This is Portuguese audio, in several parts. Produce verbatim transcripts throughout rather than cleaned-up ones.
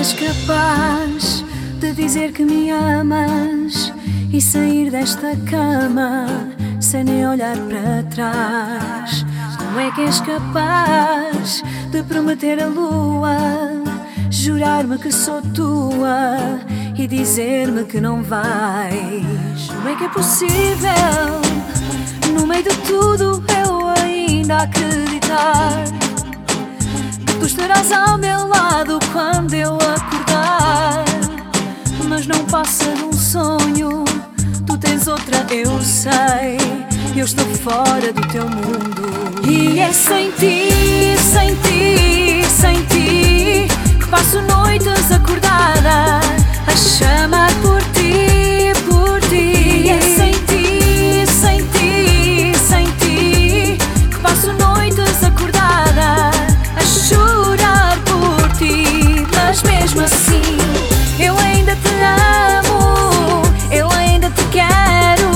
és capaz de dizer que me amas e sair desta cama sem nem olhar para trás? Como é que és capaz de prometer a lua, jurar-me que sou tua e dizer-me que não vais? Como é que é possível, no meio de tudo, eu ainda acreditar que tu estarás ao meu lado quando eu acordar? Mas não passa de um sonho, tu tens outra, eu sei, eu estou fora do teu mundo. E é sem ti, sem ti, sem ti que passo noites acordada a chamar por ti, por ti. E é sem ti, sem ti, sem ti que passo noites acordada a chorar por ti. Mas mesmo assim eu ainda te amo, eu ainda te quero,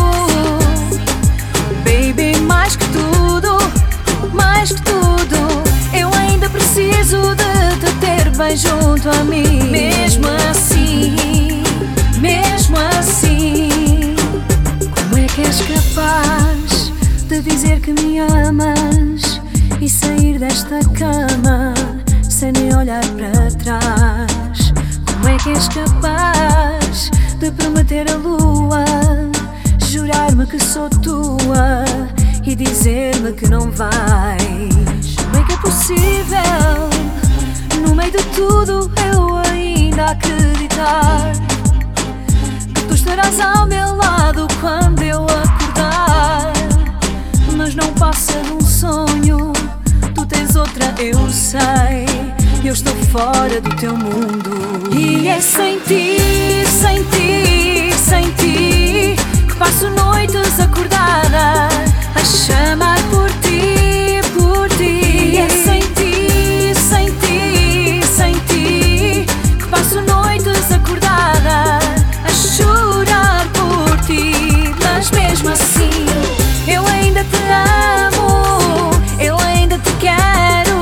baby, mais que tudo, mais que tudo. Eu ainda preciso de te ter bem junto a mim. Mesmo assim, mesmo assim, como é que és capaz de dizer que me amas e sair desta cama sem nem olhar para trás? Como é que és capaz de prometer a lua, jurar-me que sou tua e dizer-me que não vais? Como é que é possível, no meio de tudo, eu ainda acreditar que tu estarás ao meu lado quando eu acordar? Mas não passa de um sonho, tu tens outra, eu sei, eu estou fora do teu mundo. E é sem ti, sem ti, sem ti que passo noites acordada a chamar por ti, por ti. E é sem ti, sem ti, sem ti que passo noites acordada a chorar por ti. Mas mesmo assim eu ainda te amo, eu ainda te quero,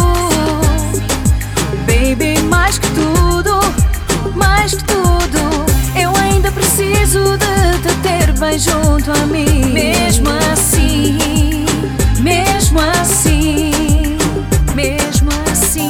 baby, mais que tudo, mais que tudo. Eu ainda preciso de te ter bem junto a mim. Mesmo assim, mesmo assim, mesmo assim.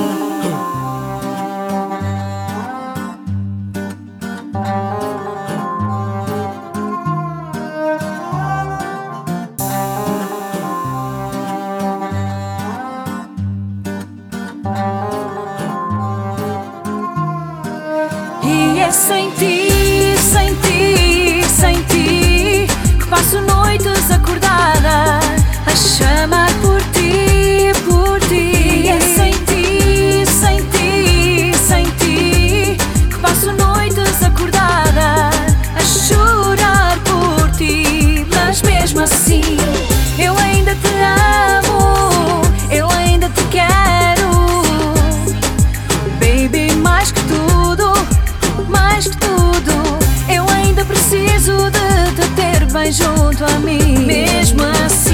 E é sem ti, sem ti, sem ti que passo noites acordada a chamar por ti, por ti. E é sem ti, sem ti, sem ti que passo noites acordada a chorar por ti. Mas mesmo assim eu ainda te amo, eu ainda te quero, baby, mais que tudo, mais que tudo. Eu ainda preciso de te ter bem junto a mim. Mesmo assim